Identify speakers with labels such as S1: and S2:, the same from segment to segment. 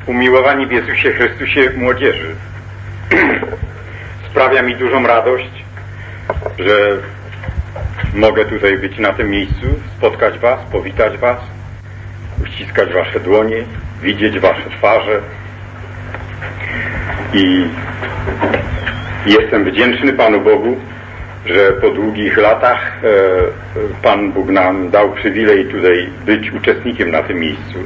S1: Umiłowani w Jezusie Chrystusie młodzieży, sprawia mi dużą radość, że mogę tutaj być na tym miejscu, spotkać Was, powitać Was, uściskać Wasze dłonie, widzieć Wasze twarze i jestem wdzięczny Panu Bogu, że po długich latach Pan Bóg nam dał przywilej tutaj być uczestnikiem na tym miejscu.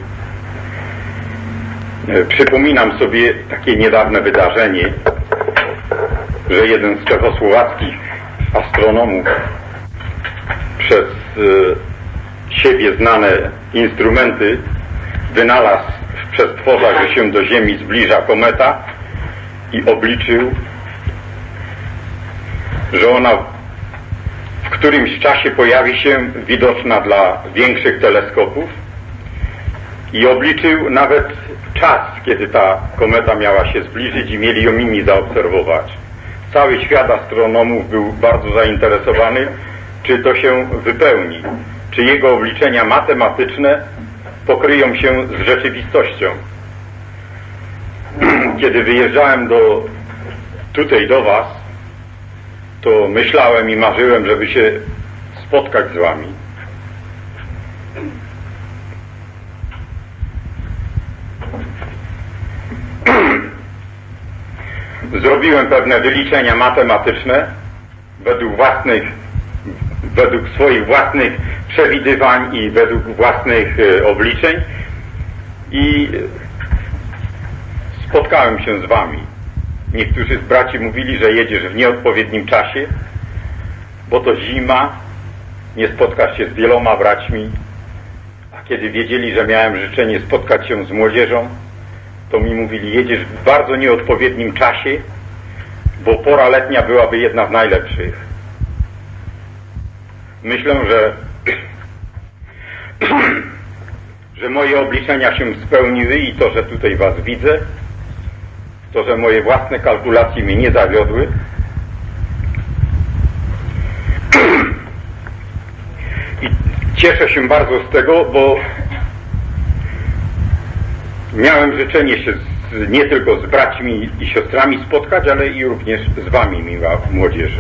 S1: Przypominam sobie takie niedawne wydarzenie, że jeden z czechosłowackich astronomów przez siebie znane instrumenty wynalazł w przestworzach, że się do Ziemi zbliża kometa i obliczył, że ona w którymś czasie pojawi się widoczna dla większych teleskopów i obliczył nawet czas, kiedy ta kometa miała się zbliżyć i mieli ją inni zaobserwować. Cały świat astronomów był bardzo zainteresowany, czy to się wypełni, czy jego obliczenia matematyczne pokryją się z rzeczywistością. Kiedy wyjeżdżałem tutaj do Was, to myślałem i marzyłem, żeby się spotkać z Wami. Zrobiłem pewne wyliczenia matematyczne według swoich własnych przewidywań i według własnych obliczeń i spotkałem się z Wami. Niektórzy z braci mówili, że jedziesz w nieodpowiednim czasie, bo to zima, nie spotkasz się z wieloma braćmi, a kiedy wiedzieli, że miałem życzenie spotkać się z młodzieżą, to mi mówili, jedziesz w bardzo nieodpowiednim czasie, bo pora letnia byłaby jedna z najlepszych. Myślę, że moje obliczenia się spełniły i to, że tutaj Was widzę, to, że moje własne kalkulacje mnie nie zawiodły. I cieszę się bardzo z tego, bo miałem życzenie się nie tylko z braćmi i siostrami spotkać, ale i również z Wami, miła młodzieży.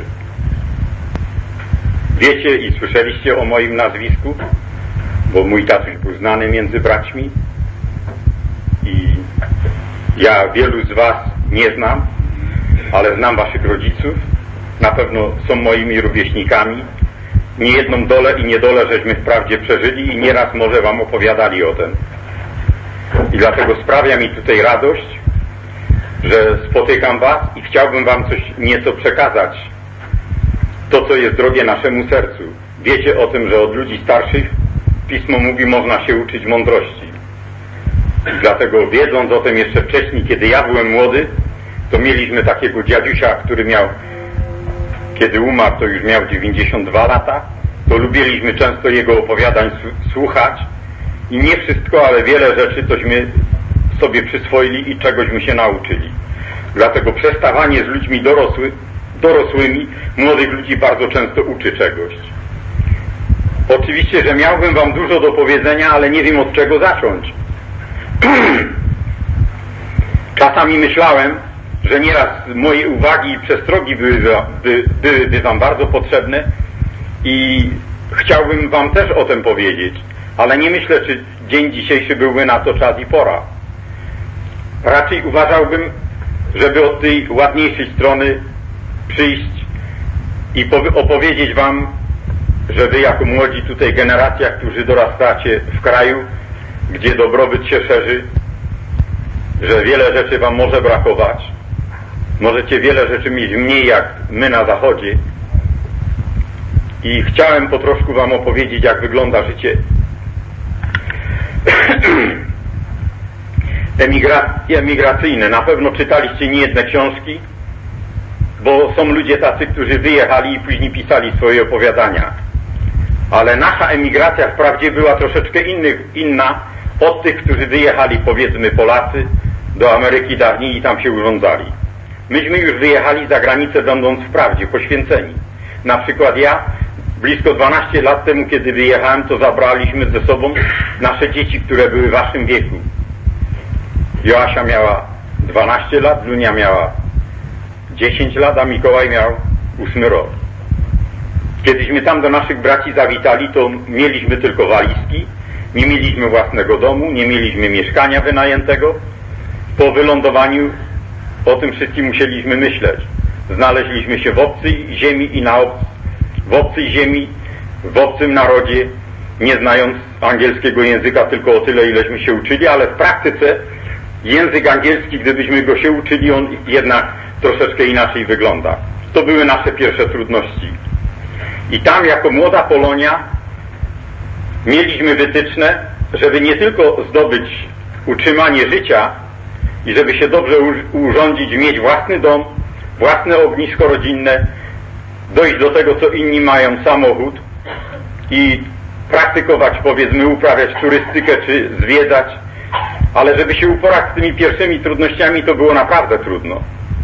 S1: Wiecie i słyszeliście o moim nazwisku, bo mój tatuś był znany między braćmi i ja wielu z Was nie znam, ale znam Waszych rodziców, na pewno są moimi rówieśnikami. Niejedną dolę i niedolę żeśmy wprawdzie przeżyli i nieraz może Wam opowiadali o tym. I dlatego sprawia mi tutaj radość, że spotykam Was i chciałbym Wam coś nieco przekazać. To, co jest drogie naszemu sercu. Wiecie o tym, że od ludzi starszych Pismo mówi, można się uczyć mądrości. I dlatego, wiedząc o tym jeszcze wcześniej, kiedy ja byłem młody, to mieliśmy takiego dziadusia, który miał, kiedy umarł, to już miał 92 lata, to lubiliśmy często jego opowiadań słuchać i nie wszystko, ale wiele rzeczy tośmy sobie przyswoili i czegośmy się nauczyli. Dlatego przestawanie z ludźmi dorosłymi, młodych ludzi bardzo często uczy czegoś. Oczywiście, że miałbym Wam dużo do powiedzenia, ale nie wiem od czego zacząć. Czasami myślałem, że nieraz moje uwagi i przestrogi byłyby Wam bardzo potrzebne i chciałbym Wam też o tym powiedzieć, ale nie myślę, czy dzień dzisiejszy byłby na to czas i pora. Raczej uważałbym, żeby od tej ładniejszej strony przyjść i opowiedzieć Wam, że Wy jako młodzi tutaj generacja, którzy dorastacie w kraju, gdzie dobrobyt się szerzy, że wiele rzeczy Wam może brakować. Możecie wiele rzeczy mieć mniej jak my na zachodzie. I chciałem po troszku Wam opowiedzieć, jak wygląda życie emigracyjne. Na pewno czytaliście niejedne książki, bo są ludzie tacy, którzy wyjechali i później pisali swoje opowiadania. Ale nasza emigracja wprawdzie była troszeczkę inna od tych, którzy wyjechali, powiedzmy Polacy, do Ameryki dawniej i tam się urządzali. Myśmy już wyjechali za granicę, będąc wprawdzie poświęceni. Na przykład ja, blisko 12 lat temu, kiedy wyjechałem, to zabraliśmy ze sobą nasze dzieci, które były w Waszym wieku. Joasia miała 12 lat, Lunia miała 10 lat, a Mikołaj miał 8 rok. Kiedyśmy tam do naszych braci zawitali, to mieliśmy tylko walizki, nie mieliśmy własnego domu, nie mieliśmy mieszkania wynajętego. Po wylądowaniu o tym wszystkim musieliśmy myśleć. Znaleźliśmy się w obcej ziemi i w obcej ziemi, w obcym narodzie, nie znając angielskiego języka tylko o tyle, ileśmy się uczyli, ale w praktyce język angielski, gdybyśmy go się uczyli, on jednak troszeczkę inaczej wygląda. To były nasze pierwsze trudności. I tam jako młoda Polonia mieliśmy wytyczne, żeby nie tylko zdobyć utrzymanie życia i żeby się dobrze urządzić, mieć własny dom, własne ognisko rodzinne, dojść do tego, co inni mają, samochód i praktykować, powiedzmy, uprawiać turystykę czy zwiedzać, ale żeby się uporać z tymi pierwszymi trudnościami, to było naprawdę trudno.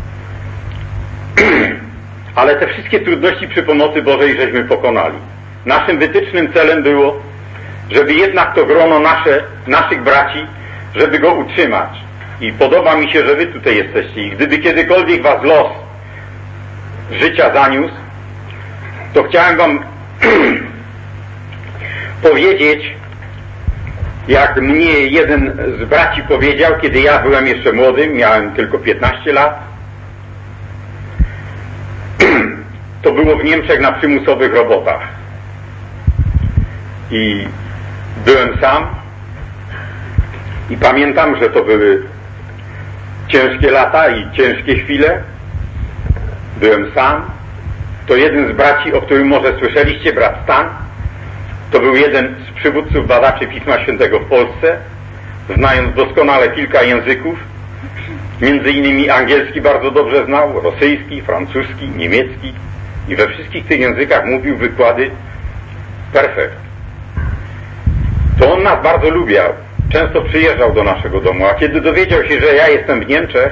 S1: Ale te wszystkie trudności przy pomocy Bożej żeśmy pokonali. Naszym wytycznym celem było, żeby jednak to grono naszych braci, żeby go utrzymać. I podoba mi się, że wy tutaj jesteście. I gdyby kiedykolwiek was los życia zaniósł, to chciałem wam powiedzieć, jak mnie jeden z braci powiedział, kiedy ja byłem jeszcze młodym, miałem tylko 15 lat. To było w Niemczech na przymusowych robotach. I byłem sam i pamiętam, że to były ciężkie lata i ciężkie chwile. Byłem sam. To jeden z braci, o którym może słyszeliście, brat Stan, to był jeden z przywódców badaczy Pisma Świętego w Polsce, znając doskonale kilka języków, między innymi angielski bardzo dobrze znał, rosyjski, francuski, niemiecki i we wszystkich tych językach mówił wykłady perfekt. To on nas bardzo lubiał. Często przyjeżdżał do naszego domu, a kiedy dowiedział się, że ja jestem w Niemczech,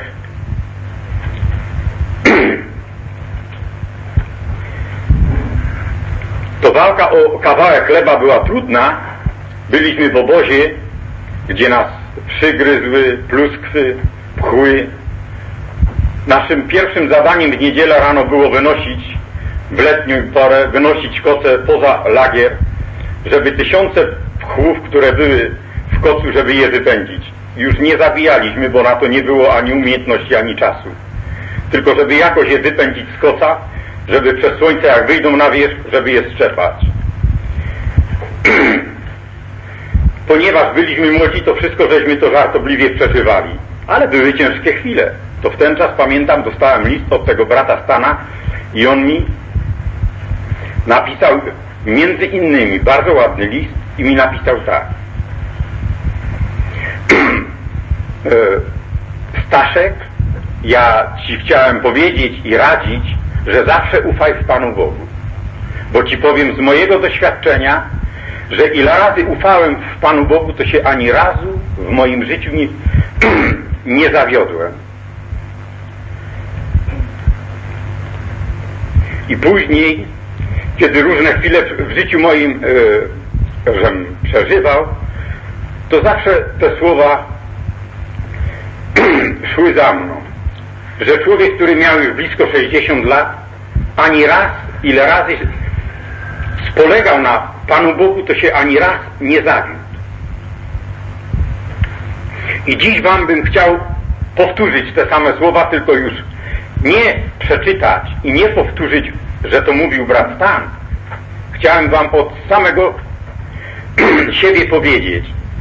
S1: to walka o kawałek chleba była trudna. Byliśmy w obozie, gdzie nas przygryzły pluskwy, pchły. Naszym pierwszym zadaniem w niedzielę rano było wynosić, w letnią porę, wynosić koce poza lagier, żeby tysiące pchłów, które były w kocu, żeby je wypędzić. Już nie zabijaliśmy, bo na to nie było ani umiejętności, ani czasu. Tylko żeby jakoś je wypędzić z koca, żeby przez słońce, jak wyjdą na wierzch, żeby je strzepać. Ponieważ byliśmy młodzi, to wszystko żeśmy to żartobliwie przeżywali. Ale były ciężkie chwile. To w ten czas, pamiętam, dostałem list od tego brata Stana i on mi napisał między innymi bardzo ładny list i mi napisał tak. Staszek, ja ci chciałem powiedzieć i radzić, że zawsze ufaj w Panu Bogu. Bo ci powiem z mojego doświadczenia, że ile razy ufałem w Panu Bogu, to się ani razu w moim życiu nie zawiodłem. I później, kiedy różne chwile w życiu moim żem przeżywał, to zawsze te słowa szły za mną. Że człowiek, który miał już blisko 60 lat, ani raz, ile razy spolegał na Panu Bogu, to się ani raz nie zawiódł. I dziś wam bym chciał powtórzyć te same słowa, tylko już nie przeczytać i nie powtórzyć, że to mówił brat Stan. Chciałem wam od samego siebie powiedzieć,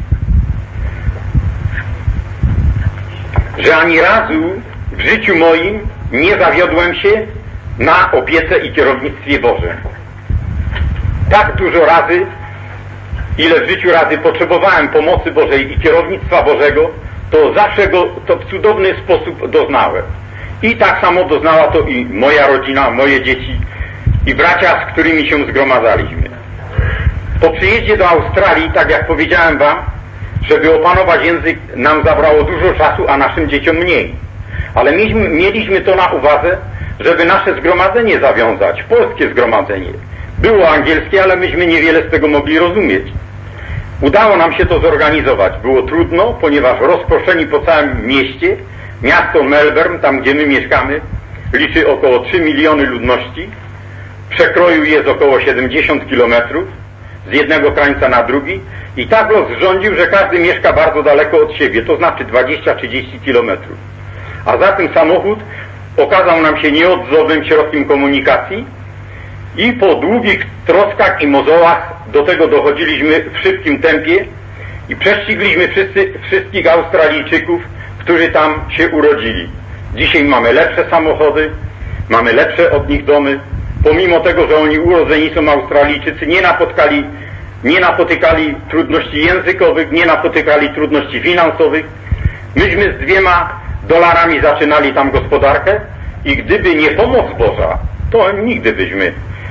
S1: że ani razu w życiu moim nie zawiodłem się na opiece i kierownictwie Bożym. Tak dużo razy, ile w życiu razy potrzebowałem pomocy Bożej i kierownictwa Bożego, to zawsze go to w cudowny sposób doznałem. I tak samo doznała to i moja rodzina, moje dzieci i bracia, z którymi się zgromadzaliśmy. Po przyjeździe do Australii, tak jak powiedziałem wam, żeby opanować język, nam zabrało dużo czasu, a naszym dzieciom mniej. Ale mieliśmy to na uwadze, żeby nasze zgromadzenie zawiązać, polskie zgromadzenie. Było angielskie, ale myśmy niewiele z tego mogli rozumieć. Udało nam się to zorganizować. Było trudno, ponieważ rozproszeni po całym mieście, miasto Melbourne, tam gdzie my mieszkamy, liczy około 3 miliony ludności. W przekroju jest około 70 kilometrów z jednego krańca na drugi i tak los rządził, że każdy mieszka bardzo daleko od siebie, to znaczy 20-30 kilometrów. A zatem samochód okazał nam się nieodzownym środkiem komunikacji i po długich troskach i mozołach do tego dochodziliśmy w szybkim tempie i prześcigliśmy wszystkich Australijczyków, którzy tam się urodzili. Dzisiaj mamy lepsze samochody, mamy lepsze od nich domy. Pomimo tego, że oni urodzeni są Australijczycy, nie napotykali trudności językowych, nie napotykali trudności finansowych. Myśmy z $2 zaczynali tam gospodarkę i gdyby nie pomoc Boża, to nigdy byśmy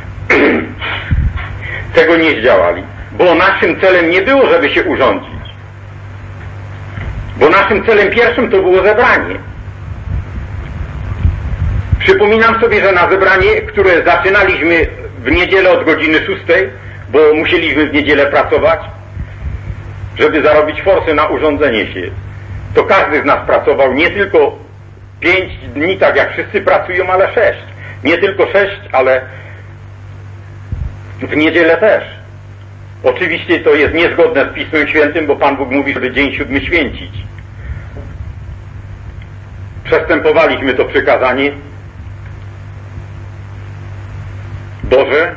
S1: tego nie zdziałali. Bo naszym celem nie było, żeby się urządzić. Bo naszym celem pierwszym to było zebranie. Przypominam sobie, że na zebranie, które zaczynaliśmy w niedzielę od godziny 6, bo musieliśmy w niedzielę pracować, żeby zarobić forsę na urządzenie się, to każdy z nas pracował nie tylko 5 dni, tak jak wszyscy pracują, ale 6. Nie tylko 6, ale w niedzielę też. Oczywiście to jest niezgodne z Pismem Świętym, bo Pan Bóg mówi, żeby dzień 7 święcić. Przestępowaliśmy to przykazanie Boże.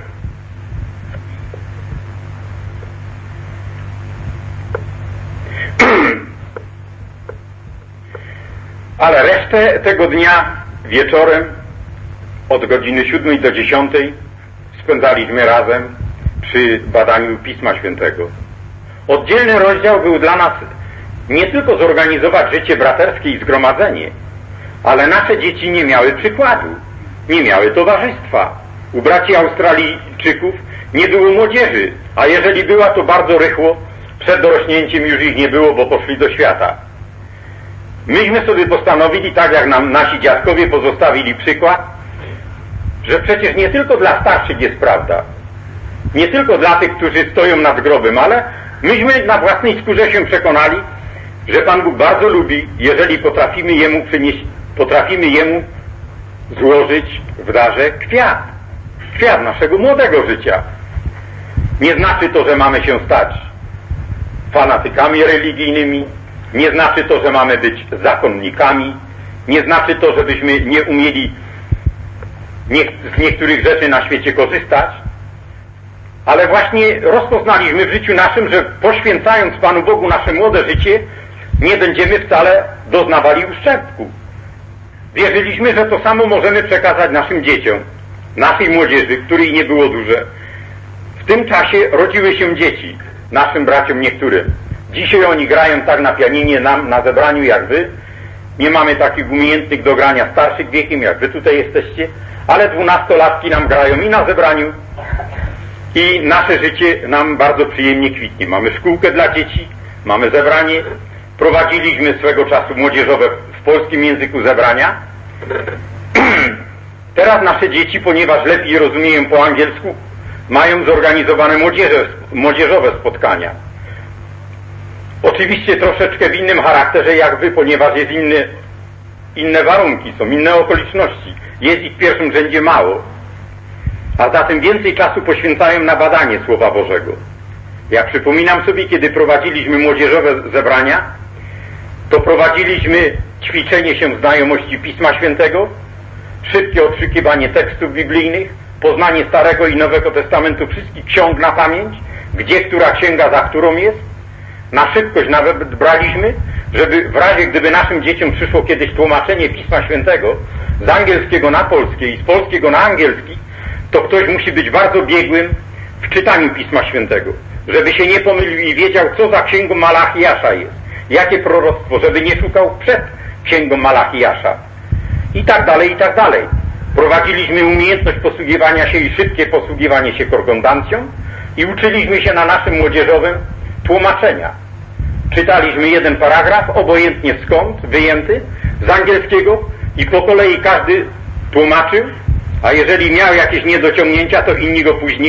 S1: Ale resztę tego dnia wieczorem od godziny 7 do 10 spędzaliśmy razem przy badaniu Pisma Świętego. Oddzielny rozdział był dla nas nie tylko zorganizować życie braterskie i zgromadzenie, ale nasze dzieci nie miały przykładu, nie miały towarzystwa. U braci Australijczyków nie było młodzieży, a jeżeli była, to bardzo rychło, przed dorośnięciem już ich nie było, bo poszli do świata. Myśmy sobie postanowili, tak jak nam nasi dziadkowie pozostawili przykład, że przecież nie tylko dla starszych jest prawda, nie tylko dla tych, którzy stoją nad grobem, ale myśmy na własnej skórze się przekonali, że Pan Bóg bardzo lubi, jeżeli potrafimy Jemu złożyć w darze kwiat naszego młodego życia. Nie znaczy to, że mamy się stać fanatykami religijnymi, nie znaczy to, że mamy być zakonnikami, nie znaczy to, żebyśmy nie umieli z niektórych rzeczy na świecie korzystać, ale właśnie rozpoznaliśmy w życiu naszym, że poświęcając Panu Bogu nasze młode życie, nie będziemy wcale doznawali uszczerbku. Wierzyliśmy, że to samo możemy przekazać naszym dzieciom, naszej młodzieży, której nie było duże. W tym czasie rodziły się dzieci, naszym braciom niektórym. Dzisiaj oni grają tak na pianinie nam na zebraniu jak wy. Nie mamy takich umiejętnych do grania starszych wiekiem, jak wy tutaj jesteście, ale 12-latki nam grają i na zebraniu, i nasze życie nam bardzo przyjemnie kwitnie. Mamy szkółkę dla dzieci, mamy zebranie, prowadziliśmy swego czasu młodzieżowe w polskim języku zebrania. Teraz nasze dzieci, ponieważ lepiej rozumieją po angielsku, mają zorganizowane młodzieżowe spotkania. Oczywiście troszeczkę w innym charakterze jak wy, ponieważ jest inne warunki, są inne okoliczności. Jest ich w pierwszym rzędzie mało. A zatem więcej czasu poświęcają na badanie Słowa Bożego. Ja przypominam sobie, kiedy prowadziliśmy młodzieżowe zebrania, to prowadziliśmy ćwiczenie się w znajomości Pisma Świętego, szybkie odszykiwanie tekstów biblijnych, poznanie Starego i Nowego Testamentu, wszystkich ksiąg na pamięć, gdzie która księga za którą jest. Na szybkość nawet braliśmy, żeby w razie gdyby naszym dzieciom przyszło kiedyś tłumaczenie Pisma Świętego z angielskiego na polskie i z polskiego na angielski, to ktoś musi być bardzo biegłym w czytaniu Pisma Świętego, żeby się nie pomylił i wiedział, co za księgą Malachiasza jest, jakie proroctwo, żeby nie szukał przed księgą Malachiasza i tak dalej, i tak dalej. Prowadziliśmy umiejętność posługiwania się i szybkie posługiwanie się korrespondancją i uczyliśmy się na naszym młodzieżowym tłumaczenia. Czytaliśmy jeden paragraf, obojętnie skąd, wyjęty z angielskiego i po kolei każdy tłumaczył, a jeżeli miał jakieś niedociągnięcia, to inni go później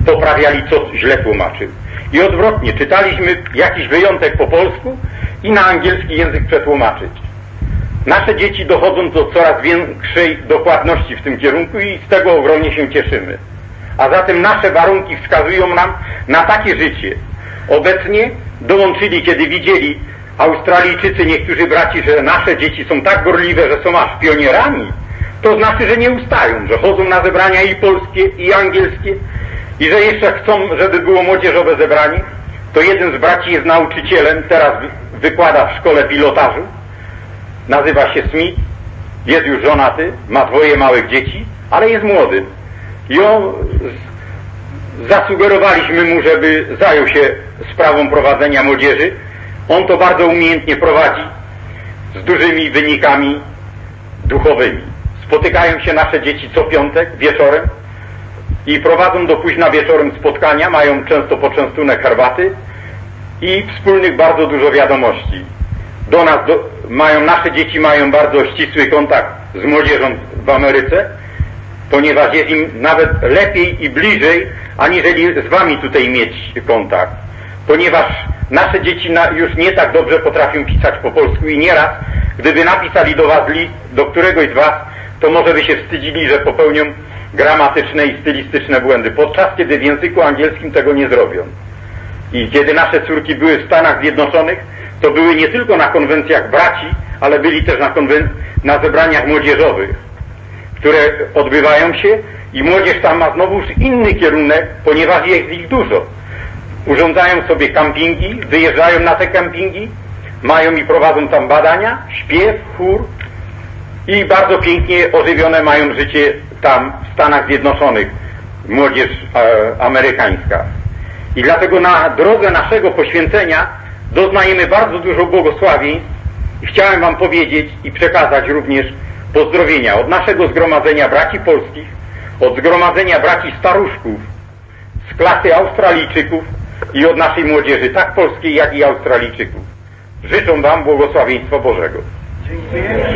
S1: poprawiali, co źle tłumaczył. I odwrotnie, czytaliśmy jakiś wyjątek po polsku i na angielski język przetłumaczyć. Nasze dzieci dochodzą do coraz większej dokładności w tym kierunku i z tego ogromnie się cieszymy. A zatem nasze warunki wskazują nam na takie życie. Obecnie dołączyli, kiedy widzieli Australijczycy, niektórzy braci, że nasze dzieci są tak gorliwe, że są aż pionierami, to znaczy, że nie ustają, że chodzą na zebrania i polskie, i angielskie, i że jeszcze chcą, żeby było młodzieżowe zebranie. To jeden z braci jest nauczycielem, teraz wykłada w szkole pilotażu, nazywa się Smith, jest już żonaty, ma 2 małych dzieci, ale jest młody. I zasugerowaliśmy mu, żeby zajął się sprawą prowadzenia młodzieży. On to bardzo umiejętnie prowadzi, z dużymi wynikami duchowymi. Spotykają się nasze dzieci co piątek wieczorem i prowadzą do późna wieczorem spotkania, mają często poczęstunek herbaty i wspólnych bardzo dużo wiadomości. Do nas nasze dzieci mają bardzo ścisły kontakt z młodzieżą w Ameryce, ponieważ jest im nawet lepiej i bliżej, aniżeli z wami tutaj mieć kontakt. Ponieważ nasze dzieci już nie tak dobrze potrafią pisać po polsku i nieraz, gdyby napisali do was list, do któregoś z was, to może by się wstydzili, że popełnią gramatyczne i stylistyczne błędy, podczas kiedy w języku angielskim tego nie zrobią. I kiedy nasze córki były w Stanach Zjednoczonych, to były nie tylko na konwencjach braci, ale byli też na zebraniach młodzieżowych, które odbywają się i młodzież tam ma znowuż inny kierunek, ponieważ jest ich dużo. Urządzają sobie kampingi, wyjeżdżają na te kampingi, mają i prowadzą tam badania, śpiew, chór i bardzo pięknie ożywione mają życie tam w Stanach Zjednoczonych, młodzież amerykańska. I dlatego na drodze naszego poświęcenia doznajemy bardzo dużo błogosławieństw i chciałem wam powiedzieć i przekazać również pozdrowienia od naszego zgromadzenia braci polskich, od zgromadzenia braci staruszków z klasy Australijczyków i od naszej młodzieży, tak polskiej, jak i Australijczyków. Życzę wam błogosławieństwa Bożego. Dziękuję.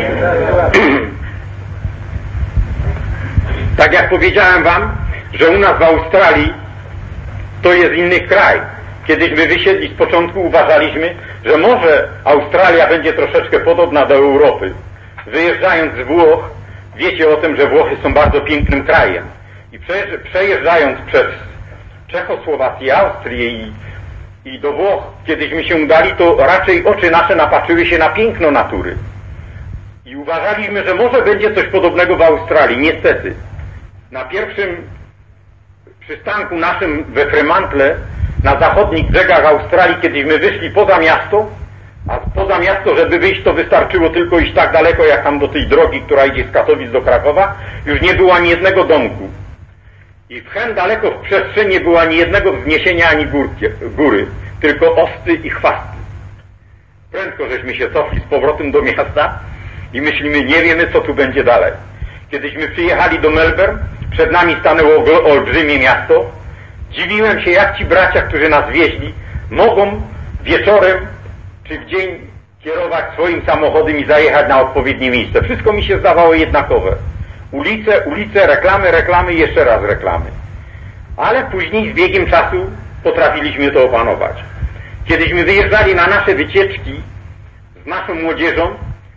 S1: Tak jak powiedziałem wam, że u nas w Australii to jest inny kraj. Kiedyśmy wysiedli z początku, uważaliśmy, że może Australia będzie troszeczkę podobna do Europy. Wyjeżdżając z Włoch, wiecie o tym, że Włochy są bardzo pięknym krajem. I przejeżdżając przez Czechosłowację, Austrię i do Włoch, kiedyśmy się udali, to raczej oczy nasze napatrzyły się na piękno natury. I uważaliśmy, że może będzie coś podobnego w Australii. Niestety, na pierwszym przystanku naszym we Fremantle, na zachodnich brzegach Australii, kiedyśmy wyszli poza miasto, a poza miasto, żeby wyjść, to wystarczyło tylko iść tak daleko, jak tam do tej drogi, która idzie z Katowic do Krakowa, już nie było ani jednego domku. I wchęt daleko w przestrzeni nie było ani jednego wzniesienia, ani góry, tylko osty i chwasty. Prędko żeśmy się cofli z powrotem do miasta i myślimy, nie wiemy, co tu będzie dalej. Kiedyśmy przyjechali do Melbourne, przed nami stanęło olbrzymie miasto. Dziwiłem się, jak ci bracia, którzy nas wieźli, mogą wieczorem czy w dzień kierować swoim samochodem i zajechać na odpowiednie miejsce. Wszystko mi się zdawało jednakowe. Ulice, reklamy i jeszcze raz reklamy. Ale później z biegiem czasu potrafiliśmy to opanować. Kiedyśmy wyjeżdżali na nasze wycieczki z naszą młodzieżą,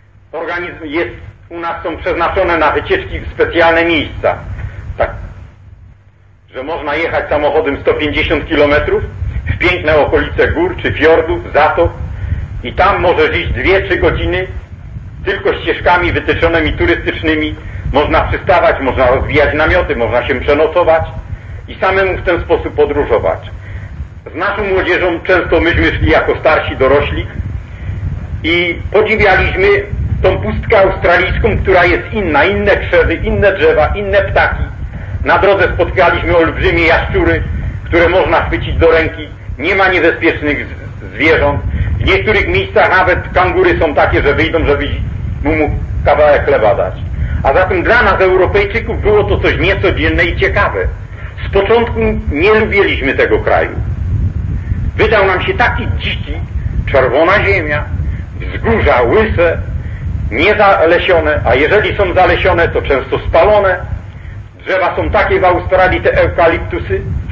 S1: u nas są przeznaczone na wycieczki specjalne miejsca. Tak, że można jechać samochodem 150 km w piękne okolice gór czy fiordów, zatok i tam możesz iść 2-3 godziny tylko ścieżkami wytyczonymi turystycznymi. Można przystawać, można rozwijać namioty, można się przenocować i samemu w ten sposób podróżować. Z naszą młodzieżą często myśmy szli jako starsi dorośli i podziwialiśmy tą pustkę australijską, która jest inna, inne krzewy, inne drzewa, inne ptaki. Na drodze spotkaliśmy olbrzymie jaszczury, które można chwycić do ręki. Nie ma niebezpiecznych zwierząt. W niektórych miejscach nawet kangury są takie, że wyjdą, żeby mu kawałek chleba dać. A zatem dla nas, Europejczyków, było to coś niecodzienne i ciekawe. Z początku nie lubiliśmy tego kraju. Wydał nam się taki dziki, czerwona ziemia, wzgórza łyse, niezalesione, a jeżeli są zalesione, to często spalone. Drzewa są takie w Australii, te eukaliptusy,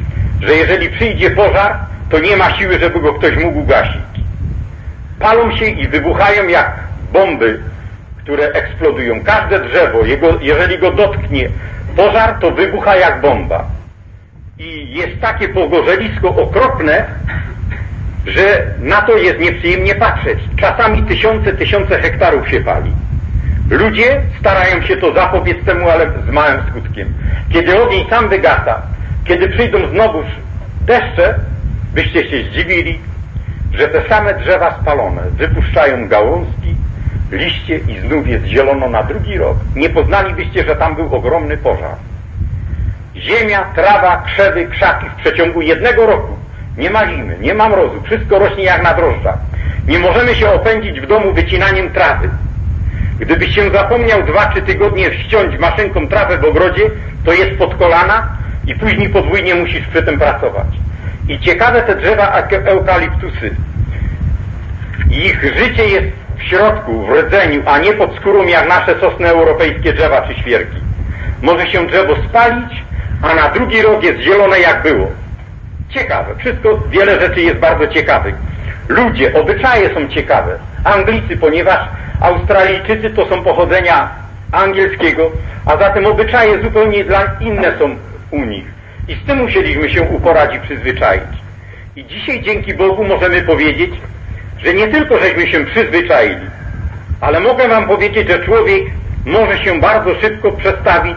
S1: że jeżeli przyjdzie pożar, to nie ma siły, żeby go ktoś mógł gasić. Palą się i wybuchają jak bomby, które eksplodują. Każde drzewo, jeżeli go dotknie pożar, to wybucha jak bomba. I jest takie pogorzelisko okropne, że na to jest nieprzyjemnie patrzeć. Czasami tysiące hektarów się pali. Ludzie starają się to zapobiec temu, ale z małym skutkiem. Kiedy ogień sam wygasa, kiedy przyjdą znowu deszcze, byście się zdziwili, że te same drzewa spalone wypuszczają gałązki, liście i znów jest zielono na drugi rok. Nie poznalibyście, że tam był ogromny pożar. Ziemia, trawa, krzewy, krzaki w przeciągu jednego roku. Nie ma zimy, nie ma mrozu, wszystko rośnie jak na drożdżach. Nie możemy się opędzić w domu wycinaniem trawy. Gdybyś się zapomniał 2-3 tygodnie ściąć maszynką trawę w ogrodzie, to jest pod kolana i później podwójnie musisz przy tym pracować. I ciekawe te drzewa eukaliptusy. Ich życie jest w środku, w rdzeniu, a nie pod skórą jak nasze sosny europejskie drzewa czy świerki. Może się drzewo spalić, a na drugi rok jest zielone jak było. Ciekawe. Wszystko, wiele rzeczy jest bardzo ciekawych. Ludzie, obyczaje są ciekawe. Anglicy, ponieważ Australijczycy to są pochodzenia angielskiego, a zatem obyczaje zupełnie inne są u nich. I z tym musieliśmy się uporać i przyzwyczaić. I dzisiaj dzięki Bogu możemy powiedzieć, że nie tylko żeśmy się przyzwyczaili, ale mogę wam powiedzieć, że człowiek może się bardzo szybko przestawić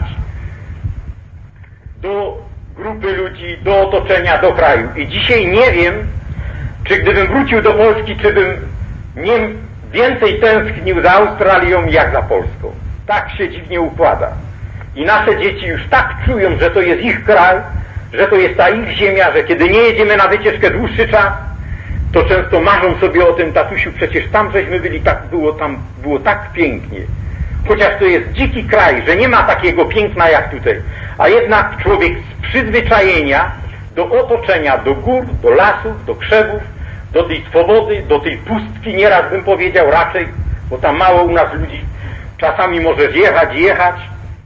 S1: do grupy ludzi, do otoczenia, do kraju. I dzisiaj nie wiem, czy gdybym wrócił do Polski, czy bym nie więcej tęsknił za Australią jak za Polską. Tak się dziwnie układa. I nasze dzieci już tak czują, że to jest ich kraj, że to jest ta ich ziemia, że kiedy nie jedziemy na wycieczkę dłuższy czas, to często marzą sobie o tym: tatusiu, przecież tam żeśmy byli, tam było tak pięknie. Chociaż to jest dziki kraj, że nie ma takiego piękna jak tutaj. A jednak człowiek z przyzwyczajenia do otoczenia, do gór, do lasów, do krzewów, do tej swobody, do tej pustki, nieraz bym powiedział raczej, bo tam mało u nas ludzi. Czasami możesz jechać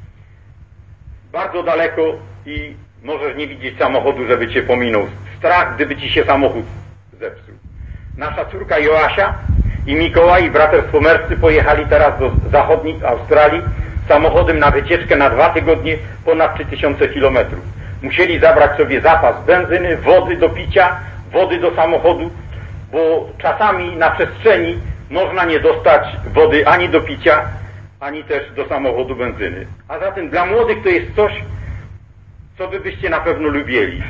S1: bardzo daleko i możesz nie widzieć samochodu, żeby cię pominął. Strach, gdyby ci się samochód zepsuł. Nasza córka Joasia i Mikołaj i braterstwo Merscy pojechali teraz do zachodniej Australii samochodem na wycieczkę na 2 tygodnie ponad 3000 kilometrów. Musieli zabrać sobie zapas benzyny, wody do picia, wody do samochodu, bo czasami na przestrzeni można nie dostać wody ani do picia, ani też do samochodu benzyny. A zatem dla młodych to jest coś, co wy byście na pewno lubili.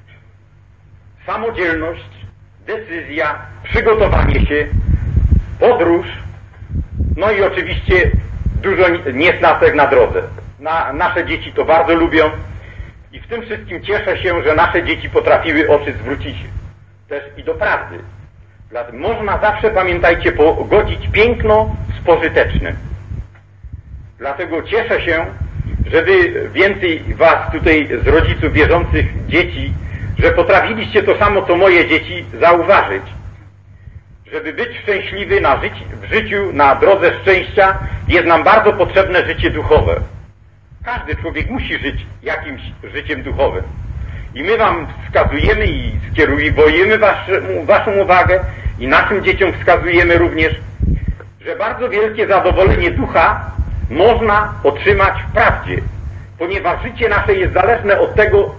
S1: Samodzielność, decyzja, przygotowanie się, podróż, no i oczywiście dużo niesnasek na drodze. Nasze dzieci to bardzo lubią i w tym wszystkim cieszę się, że nasze dzieci potrafiły oczy zwrócić też i do prawdy. Można zawsze, pamiętajcie, pogodzić piękno z pożytecznym. Dlatego cieszę się, że wy więcej was tutaj z rodziców wierzących dzieci, że potrafiliście to samo, co moje dzieci, zauważyć. Żeby być szczęśliwy w życiu, na drodze szczęścia, jest nam bardzo potrzebne życie duchowe. Każdy człowiek musi żyć jakimś życiem duchowym. I my wam wskazujemy i skierujemy waszą uwagę i naszym dzieciom wskazujemy również, że bardzo wielkie zadowolenie ducha można otrzymać w prawdzie, ponieważ życie nasze jest zależne od tego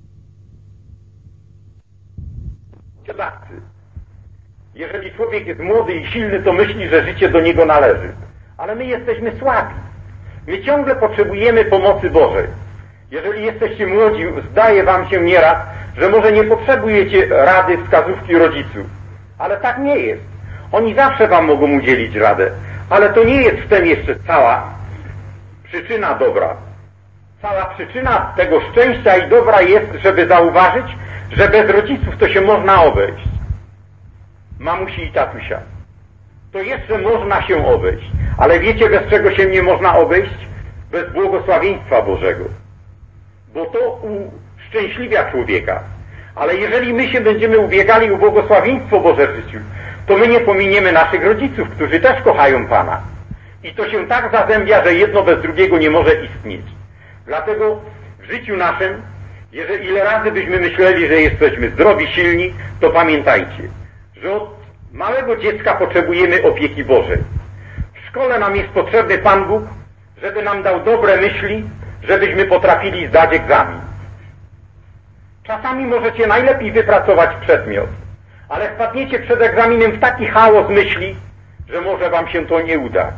S1: dawcy. Jeżeli człowiek jest młody i silny, to myśli, że życie do niego należy. Ale my jesteśmy słabi. My ciągle potrzebujemy pomocy Bożej. Jeżeli jesteście młodzi, zdaje wam się nieraz, że może nie potrzebujecie rady, wskazówki rodziców. Ale tak nie jest. Oni zawsze wam mogą udzielić radę. Ale to nie jest w tym jeszcze cała przyczyna dobra. Cała przyczyna tego szczęścia i dobra jest, żeby zauważyć, że bez rodziców to się można obejść. Mamusi i tatusia. To jeszcze można się obejść. Ale wiecie, bez czego się nie można obejść? Bez błogosławieństwa Bożego. Bo to uszczęśliwia człowieka. Ale jeżeli my się będziemy ubiegali o błogosławieństwo Boże w życiu, to my nie pominiemy naszych rodziców, którzy też kochają Pana. I to się tak zazębia, że jedno bez drugiego nie może istnieć. Dlatego w życiu naszym Ile razy byśmy myśleli, że jesteśmy zdrowi, silni, to pamiętajcie, że od małego dziecka potrzebujemy opieki Bożej. W szkole nam jest potrzebny Pan Bóg, żeby nam dał dobre myśli, żebyśmy potrafili zdać egzamin. Czasami możecie najlepiej wypracować przedmiot, ale wpadniecie przed egzaminem w taki chaos myśli, że może wam się to nie udać.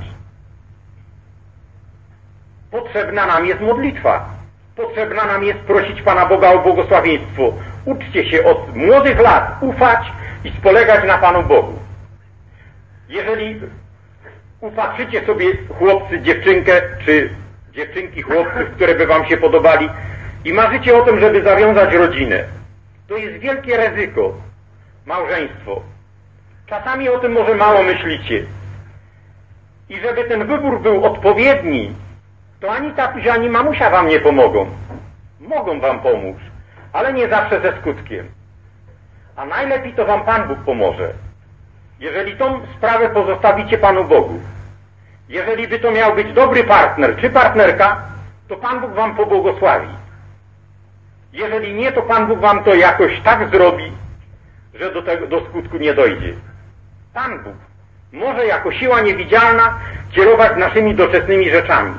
S1: Potrzebna nam jest modlitwa. Potrzebna nam jest prosić Pana Boga o błogosławieństwo. Uczcie się od młodych lat ufać i spolegać na Panu Bogu. Jeżeli upatrzycie sobie, chłopcy, dziewczynkę, czy dziewczynki, chłopców, które by wam się podobali i marzycie o tym, żeby zawiązać rodzinę, to jest wielkie ryzyko. Małżeństwo. Czasami o tym może mało myślicie. I żeby ten wybór był odpowiedni, to ani tatuś, ani mamusia wam nie pomogą. Mogą wam pomóc, ale nie zawsze ze skutkiem. A najlepiej to wam Pan Bóg pomoże. Jeżeli tą sprawę pozostawicie Panu Bogu, jeżeli by to miał być dobry partner czy partnerka, to Pan Bóg wam pobłogosławi. Jeżeli nie, to Pan Bóg wam to jakoś tak zrobi, że do skutku nie dojdzie. Pan Bóg może jako siła niewidzialna kierować naszymi doczesnymi rzeczami.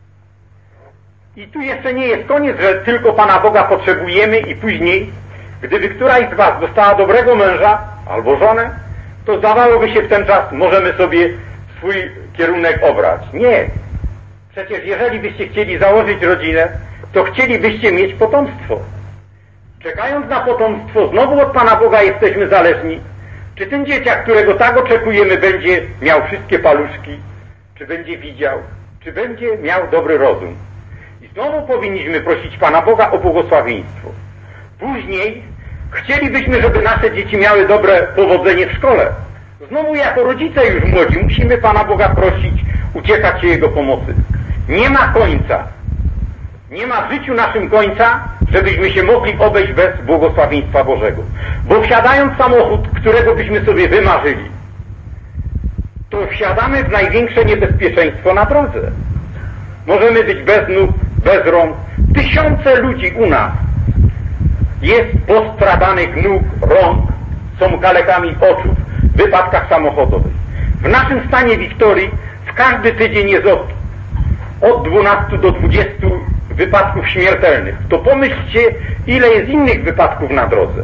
S1: I tu jeszcze nie jest koniec, że tylko Pana Boga potrzebujemy i później, gdyby któraś z was dostała dobrego męża albo żonę, to zdawałoby się w ten czas, możemy sobie swój kierunek obrać. Nie. Przecież jeżeli byście chcieli założyć rodzinę, to chcielibyście mieć potomstwo. Czekając na potomstwo, znowu od Pana Boga jesteśmy zależni. Czy ten dzieciak, którego tak oczekujemy, będzie miał wszystkie paluszki? Czy będzie widział? Czy będzie miał dobry rozum? I znowu powinniśmy prosić Pana Boga o błogosławieństwo. Później chcielibyśmy, żeby nasze dzieci miały dobre powodzenie w szkole. Znowu jako rodzice już młodzi musimy Pana Boga prosić, uciekać się Jego pomocy. Nie ma końca. Nie ma w życiu naszym końca, żebyśmy się mogli obejść bez błogosławieństwa Bożego. Bo wsiadając w samochód, którego byśmy sobie wymarzyli, to wsiadamy w największe niebezpieczeństwo na drodze. Możemy być bez nóg, bez rąk. Tysiące ludzi u nas jest postradanych nóg, rąk, są kalekami oczu w wypadkach samochodowych. W naszym stanie Wiktorii w każdy tydzień jest od 12 do 20 wypadków śmiertelnych. To pomyślcie, ile jest innych wypadków na drodze.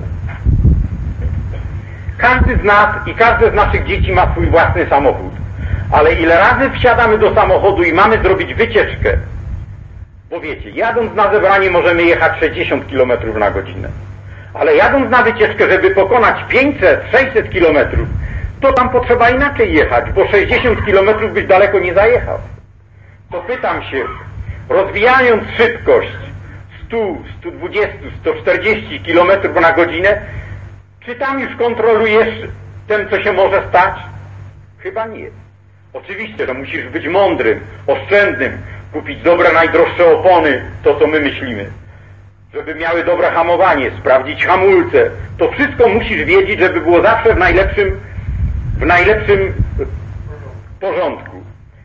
S1: Każdy z nas i każde z naszych dzieci ma swój własny samochód. Ale ile razy wsiadamy do samochodu i mamy zrobić wycieczkę? Bo wiecie, jadąc na zebranie możemy jechać 60 km na godzinę. Ale jadąc na wycieczkę, żeby pokonać 500-600 km, to tam potrzeba inaczej jechać, bo 60 km byś daleko nie zajechał. To pytam się, rozwijając szybkość 100, 120, 140 km na godzinę, czy tam już kontrolujesz tym, co się może stać? Chyba nie. Oczywiście, to musisz być mądrym, oszczędnym, kupić dobre, najdroższe opony, to co my myślimy. Żeby miały dobre hamowanie, sprawdzić hamulce. To wszystko musisz wiedzieć, żeby było zawsze w najlepszym porządku.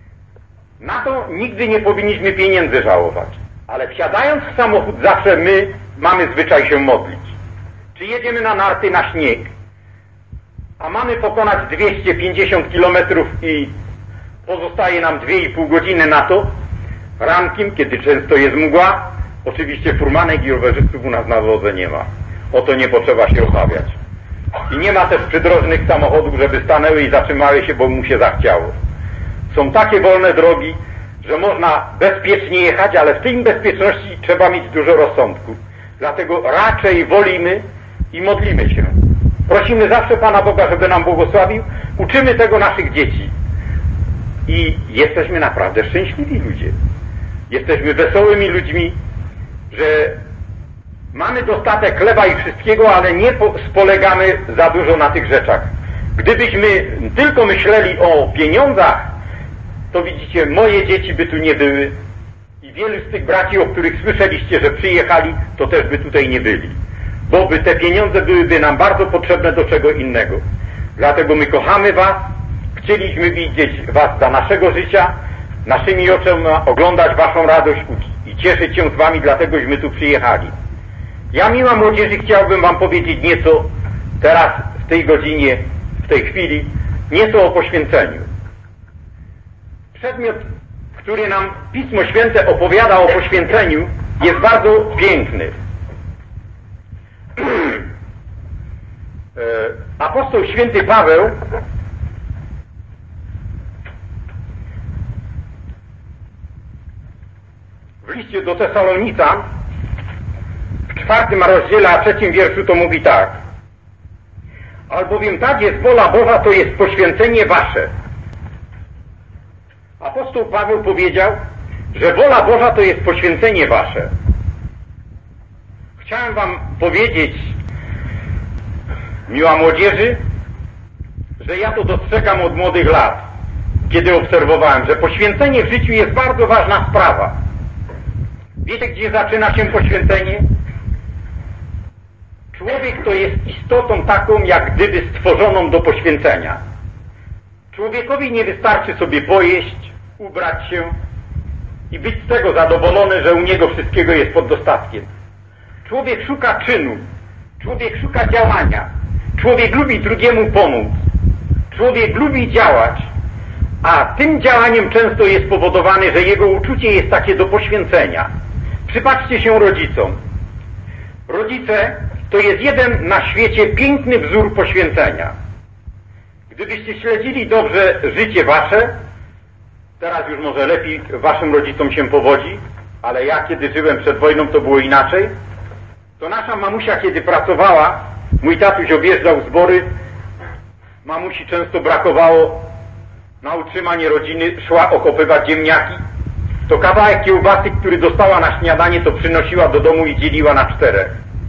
S1: Na to nigdy nie powinniśmy pieniędzy żałować. Ale wsiadając w samochód zawsze my mamy zwyczaj się modlić. Czy jedziemy na narty na śnieg, a mamy pokonać 250 km i pozostaje nam 2,5 godziny na to, rankiem, kiedy często jest mgła, oczywiście furmanek i rowerzystów u nas na drodze nie ma. O to nie potrzeba się obawiać. I nie ma też przydrożnych samochodów, żeby stanęły i zatrzymały się, bo mu się zachciało. Są takie wolne drogi, że można bezpiecznie jechać, ale w tej bezpieczności trzeba mieć dużo rozsądku. Dlatego raczej wolimy i modlimy się. Prosimy zawsze Pana Boga, żeby nam błogosławił. Uczymy tego naszych dzieci. I jesteśmy naprawdę szczęśliwi ludzie. Jesteśmy wesołymi ludźmi, że mamy dostatek chleba i wszystkiego, ale nie spolegamy za dużo na tych rzeczach. Gdybyśmy tylko myśleli o pieniądzach, to widzicie, moje dzieci by tu nie były i wielu z tych braci, o których słyszeliście, że przyjechali, to też by tutaj nie byli. Bo by te pieniądze byłyby nam bardzo potrzebne do czego innego. Dlatego my kochamy was, chcieliśmy widzieć was za naszego życia, naszymi oczami oglądać waszą radość i cieszyć się z wami, dlategośmy tu przyjechali. Ja, miła młodzieży, chciałbym wam powiedzieć nieco teraz, w tej godzinie, w tej chwili, nieco o poświęceniu. Przedmiot, który nam Pismo Święte opowiada o poświęceniu, jest bardzo piękny. Apostoł święty Paweł w liście do Tesalonican w 4 rozdziale, a 3 wierszu to mówi tak: albowiem tak jest wola Boża, to jest poświęcenie wasze. Apostoł Paweł powiedział, że wola Boża to jest poświęcenie wasze. Chciałem wam powiedzieć, miła młodzieży, że ja to dostrzegam od młodych lat, kiedy obserwowałem, że poświęcenie w życiu jest bardzo ważna sprawa. Wiecie, gdzie zaczyna się poświęcenie? Człowiek to jest istotą taką, jak gdyby stworzoną do poświęcenia. Człowiekowi nie wystarczy sobie pojeść, ubrać się i być z tego zadowolony, że u niego wszystkiego jest pod dostatkiem. Człowiek szuka czynu, człowiek szuka działania, człowiek lubi drugiemu pomóc, człowiek lubi działać, a tym działaniem często jest spowodowane, że jego uczucie jest takie do poświęcenia. Przypatrzcie się rodzicom. Rodzice to jest jeden na świecie piękny wzór poświęcenia. Gdybyście śledzili dobrze życie wasze, teraz już może lepiej waszym rodzicom się powodzi, ale ja, kiedy żyłem przed wojną, to było inaczej. To nasza mamusia, kiedy pracowała, mój tatuś objeżdżał zbory, mamusi często brakowało na utrzymanie rodziny, szła okopywać ziemniaki. To kawałek kiełbasy, który dostała na śniadanie, to przynosiła do domu i dzieliła na 4.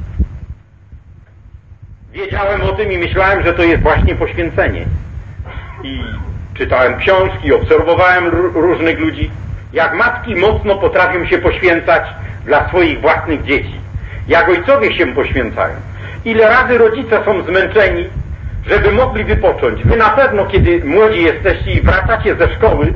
S1: Wiedziałem o tym i myślałem, że to jest właśnie poświęcenie. I czytałem książki, obserwowałem różnych ludzi, jak matki mocno potrafią się poświęcać dla swoich własnych dzieci. Jak ojcowie się poświęcają. Ile razy rodzice są zmęczeni, żeby mogli wypocząć. Wy na pewno, kiedy młodzi jesteście i wracacie ze szkoły,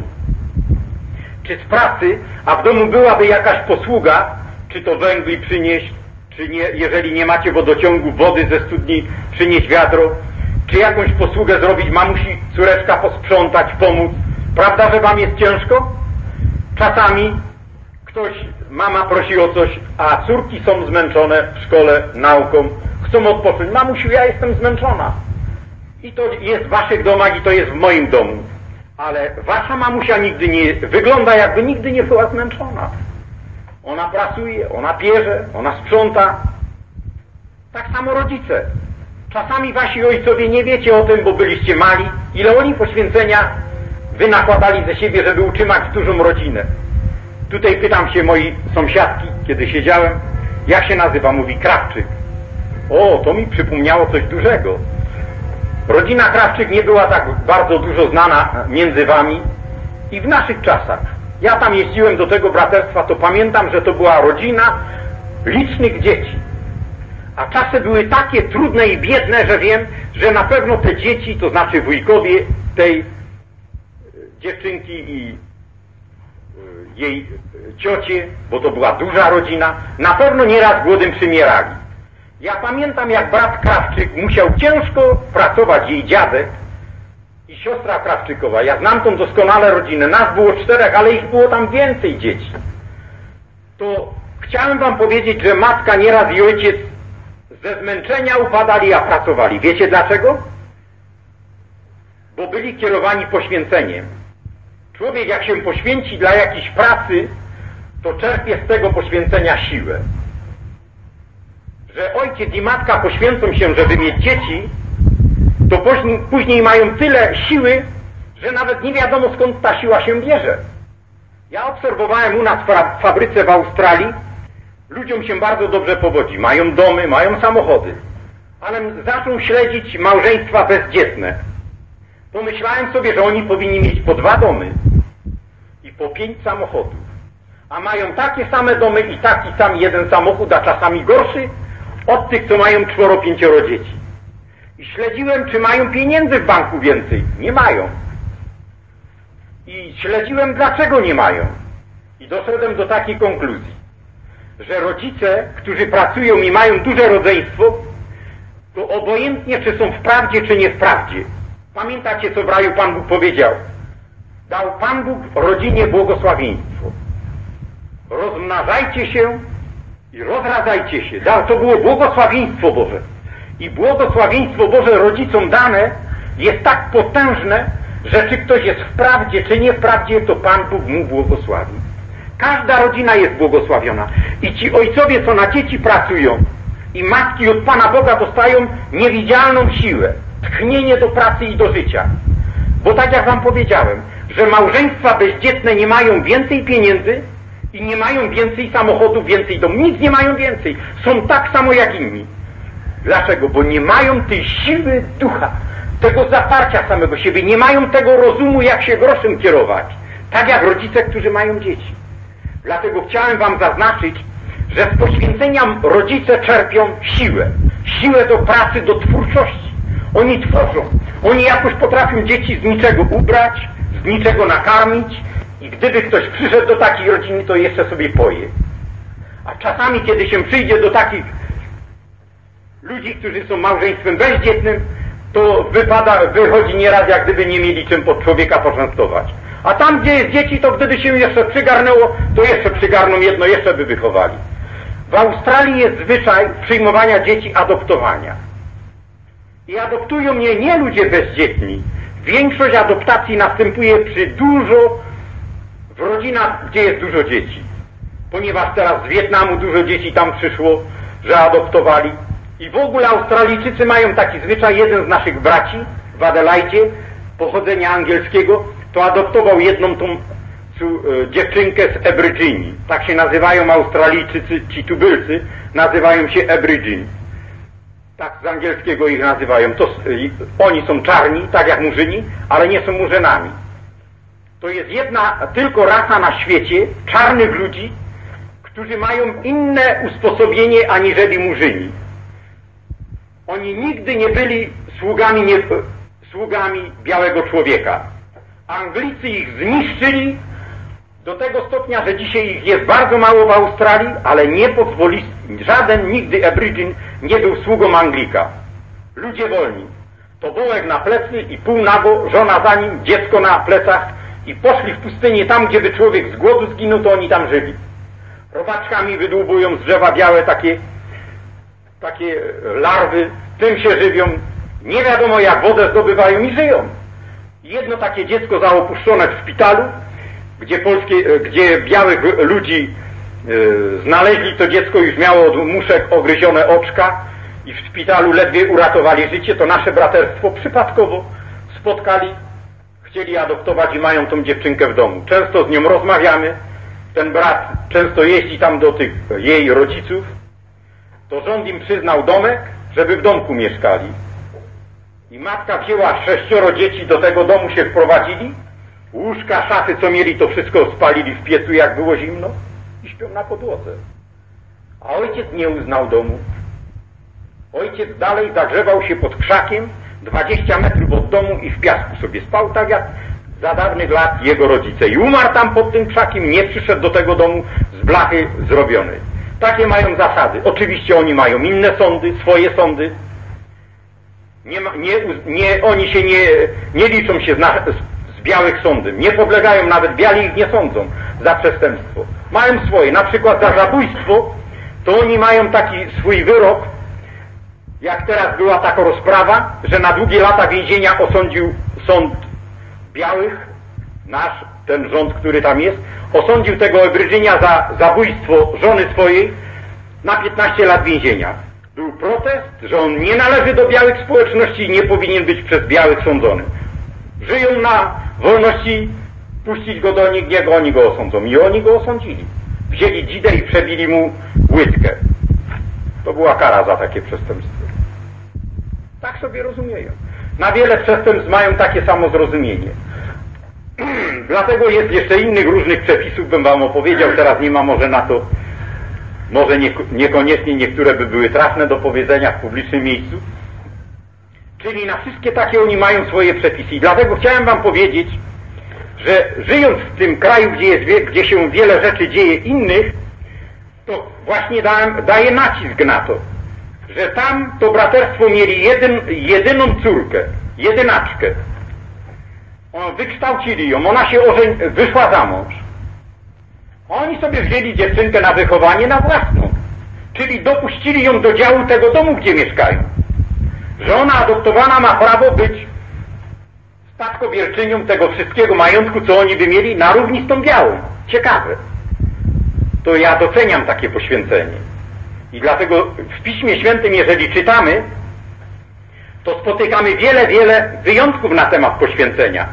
S1: czy z pracy, a w domu byłaby jakaś posługa, czy to węgli przynieść, czy nie, jeżeli nie macie wodociągu, wody ze studni, przynieść wiadro, czy jakąś posługę zrobić, mamusi, córeczka posprzątać, pomóc. Prawda, że wam jest ciężko? Czasami mama prosi o coś, a córki są zmęczone w szkole, nauką, chcą odpocząć. Mamusiu, ja jestem zmęczona. I to jest w waszych domach i to jest w moim domu. Ale wasza mamusia nigdy nie wygląda, jakby nigdy nie była zmęczona. Ona pracuje, ona pierze, ona sprząta. Tak samo rodzice. Czasami wasi ojcowie nie wiecie o tym, bo byliście mali, ile oni poświęcenia wy nakładali ze siebie, żeby utrzymać dużą rodzinę. Tutaj pytam się mojej sąsiadki, kiedy siedziałem, jak się nazywa? Mówi Krawczyk. O, to mi przypomniało coś dużego. Rodzina Krawczyk nie była tak bardzo dużo znana między wami i w naszych czasach. Ja tam jeździłem do tego braterstwa, to pamiętam, że to była rodzina licznych dzieci. A czasy były takie trudne i biedne, że wiem, że na pewno te dzieci, to znaczy wujkowie tej dziewczynki i jej ciocie, bo to była duża rodzina, na pewno nieraz głodem przymierali. Ja pamiętam, jak brat Krawczyk musiał ciężko pracować, jej dziadek i siostra Krawczykowa. Ja znam tą doskonale rodzinę. Nas było 4, ale ich było tam więcej dzieci. To chciałem wam powiedzieć, że matka nieraz i ojciec ze zmęczenia upadali, a pracowali. Wiecie dlaczego? Bo byli kierowani poświęceniem. Człowiek, jak się poświęci dla jakiejś pracy, to czerpie z tego poświęcenia siłę. Że ojciec i matka poświęcą się, żeby mieć dzieci, to później mają tyle siły, że nawet nie wiadomo, skąd ta siła się bierze. Ja obserwowałem u nas w fabryce w Australii, ludziom się bardzo dobrze powodzi. Mają domy, mają samochody. Ale zaczną śledzić małżeństwa bezdzietne. Pomyślałem sobie, że oni powinni mieć po 2 domy i po 5 samochodów. A mają takie same domy i taki sam jeden samochód, a czasami gorszy od tych, co mają 4-5 dzieci. I śledziłem, czy mają pieniędzy w banku więcej. Nie mają. I śledziłem, dlaczego nie mają. I doszedłem do takiej konkluzji, że rodzice, którzy pracują i mają duże rodzeństwo, to obojętnie, czy są w prawdzie, czy nie w prawdzie. Pamiętacie, co w raju Pan Bóg powiedział? Dał Pan Bóg rodzinie błogosławieństwo. Rozmnażajcie się i rozradzajcie się. To było błogosławieństwo Boże. I błogosławieństwo Boże rodzicom dane jest tak potężne, że czy ktoś jest w prawdzie, czy nie w prawdzie, to Pan Bóg mu błogosławi. Każda rodzina jest błogosławiona. I ci ojcowie, co na dzieci pracują, i matki od Pana Boga dostają niewidzialną siłę, tchnienie do pracy i do życia. Bo tak jak wam powiedziałem, że małżeństwa bezdzietne nie mają więcej pieniędzy i nie mają więcej samochodów, więcej domów, nic nie mają więcej. Są tak samo jak inni. Dlaczego? Bo nie mają tej siły ducha, tego zaparcia samego siebie, nie mają tego rozumu, jak się groszem kierować. Tak jak rodzice, którzy mają dzieci. Dlatego chciałem wam zaznaczyć, że z poświęcenia rodzice czerpią siłę. Siłę do pracy, do twórczości. Oni tworzą. Oni jakoś potrafią dzieci z niczego ubrać, z niczego nakarmić i gdyby ktoś przyszedł do takiej rodziny, to jeszcze sobie poje. A czasami, kiedy się przyjdzie do takich ludzi, którzy są małżeństwem bezdzietnym, to wychodzi nieraz, jak gdyby nie mieli czym pod człowieka poczęstować. A tam, gdzie jest dzieci, to gdyby się jeszcze przygarnęło, to jeszcze przygarną jedno, jeszcze by wychowali. W Australii jest zwyczaj przyjmowania dzieci, adoptowania. I adoptują mnie nie ludzie bezdzietni. Większość adoptacji następuje w rodzinach, gdzie jest dużo dzieci. Ponieważ teraz z Wietnamu dużo dzieci tam przyszło, że adoptowali. I w ogóle Australijczycy mają taki zwyczaj, jeden z naszych braci w Adelaidzie, pochodzenia angielskiego, to adoptował jedną tą dziewczynkę z Aborigine. Tak się nazywają Australijczycy, ci tubylcy, nazywają się Aborigine. Tak z angielskiego ich nazywają. Oni są czarni, tak jak Murzyni, ale nie są Murzynami. To jest jedna tylko rasa na świecie czarnych ludzi, którzy mają inne usposobienie aniżeli Murzyni. Oni nigdy nie byli sługami białego człowieka. Anglicy ich zniszczyli do tego stopnia, że dzisiaj ich jest bardzo mało w Australii, ale nie pozwoli, żaden nigdy Aborigin nie był sługą Anglika. Ludzie wolni. To bołek na plecy i pół nago, żona za nim, dziecko na plecach i poszli w pustynię tam, gdzie by człowiek z głodu zginął, to oni tam żyli. Robaczkami wydłubują z drzewa białe takie larwy, tym się żywią. Nie wiadomo jak wodę zdobywają i żyją. Jedno takie dziecko zaopuszczone w szpitalu, gdzie białych ludzi znaleźli, to dziecko już miało od muszek ogryzione oczka i w szpitalu ledwie uratowali życie, to nasze braterstwo przypadkowo spotkali, chcieli adoptować i mają tą dziewczynkę w domu. Często z nią rozmawiamy, ten brat często jeździ tam do tych jej rodziców, to rząd im przyznał domek, żeby w domku mieszkali. I matka wzięła 6 dzieci, do tego domu się wprowadzili, łóżka, szafy, co mieli, to wszystko spalili w piecu, jak było zimno i śpią na podłodze. A ojciec nie uznał domu. Ojciec dalej zagrzewał się pod krzakiem 20 metrów od domu i w piasku sobie spał, tak jak za dawnych lat jego rodzice. I umarł tam pod tym krzakiem, nie przyszedł do tego domu z blachy zrobionej. Takie mają zasady. Oczywiście oni mają inne sądy, swoje sądy. Oni się nie liczą się z białych sądem. Nie podlegają, nawet biali ich nie sądzą za przestępstwo. Mają swoje. Na przykład za zabójstwo, to oni mają taki swój wyrok, jak teraz była taka rozprawa, że na długie lata więzienia osądził sąd białych, ten rząd, który tam jest, osądził tego Aborigina za zabójstwo żony swojej na 15 lat więzienia. Był protest, że on nie należy do białych społeczności i nie powinien być przez białych sądzony. Żyją na wolności, puścić go do nich, niech oni go osądzą. I oni go osądzili. Wzięli dzidę i przebili mu łydkę. To była kara za takie przestępstwo. Tak sobie rozumieją. Na wiele przestępstw mają takie samo zrozumienie. Dlatego jest jeszcze innych różnych przepisów, bym wam opowiedział, teraz nie ma może na to, może niekoniecznie niektóre by były trafne do powiedzenia w publicznym miejscu. Czyli na wszystkie takie oni mają swoje przepisy. I dlatego chciałem wam powiedzieć, że żyjąc w tym kraju, gdzie się wiele rzeczy dzieje innych, to właśnie daje nacisk na to, że tam to braterstwo mieli jedyną córkę, jedynaczkę. Wykształcili ją, ona się wyszła za mąż. Oni sobie wzięli dziewczynkę na wychowanie na własną, czyli dopuścili ją do działu tego domu, gdzie mieszkają. Żona adoptowana ma prawo być spadkobierczynią tego wszystkiego majątku, co oni by mieli, na równi z tą białą. Ciekawe. To ja doceniam takie poświęcenie. I dlatego w Piśmie Świętym, jeżeli czytamy, to spotykamy wiele wyjątków na temat poświęcenia.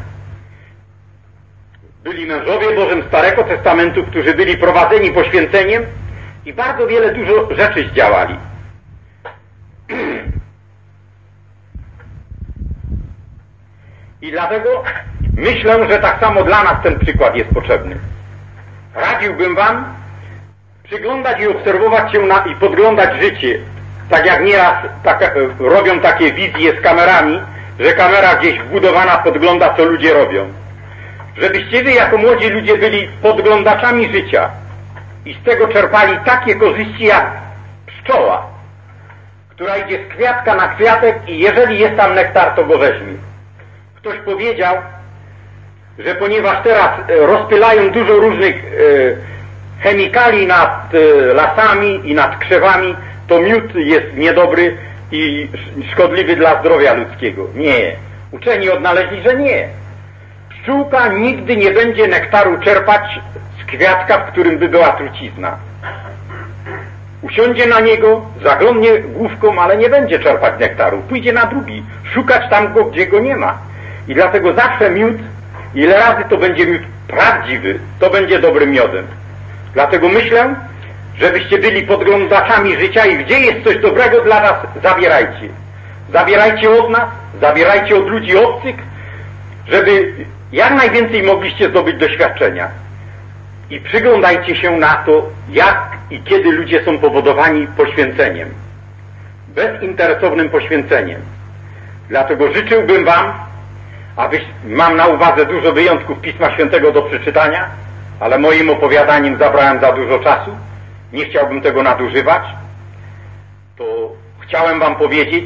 S1: Byli mężowie Bożym Starego Testamentu, którzy byli prowadzeni poświęceniem i bardzo dużo rzeczy zdziałali. I dlatego myślę, że tak samo dla nas ten przykład jest potrzebny. Radziłbym wam przyglądać i obserwować się i podglądać życie, tak jak nieraz robią takie wizje z kamerami, że kamera gdzieś wbudowana podgląda, co ludzie robią. Żebyście wy jako młodzi ludzie byli podglądaczami życia i z tego czerpali takie korzyści jak pszczoła, która idzie z kwiatka na kwiatek i jeżeli jest tam nektar, to go weźmie. Ktoś powiedział, że ponieważ teraz rozpylają dużo różnych chemikali nad lasami i nad krzewami, to miód jest niedobry i szkodliwy dla zdrowia ludzkiego. Nie. Uczeni odnaleźli, że nie. Pszczółka nigdy nie będzie nektaru czerpać z kwiatka, w którym by była trucizna. Usiądzie na niego, zaglądnie główką, ale nie będzie czerpać nektaru. Pójdzie na drugi, szukać tam go, gdzie go nie ma. I dlatego zawsze miód, ile razy to będzie miód prawdziwy, to będzie dobrym miodem. Dlatego myślę, żebyście byli podglądaczami życia i gdzie jest coś dobrego dla nas, zabierajcie. Zabierajcie od nas, zabierajcie od ludzi obcych, żeby jak najwięcej mogliście zdobyć doświadczenia. I przyglądajcie się na to, jak i kiedy ludzie są powodowani poświęceniem. Bezinteresownym poświęceniem. Dlatego życzyłbym wam, mam na uwadze dużo wyjątków Pisma Świętego do przeczytania, ale moim opowiadaniem zabrałem za dużo czasu. Nie chciałbym tego nadużywać. To chciałem wam powiedzieć,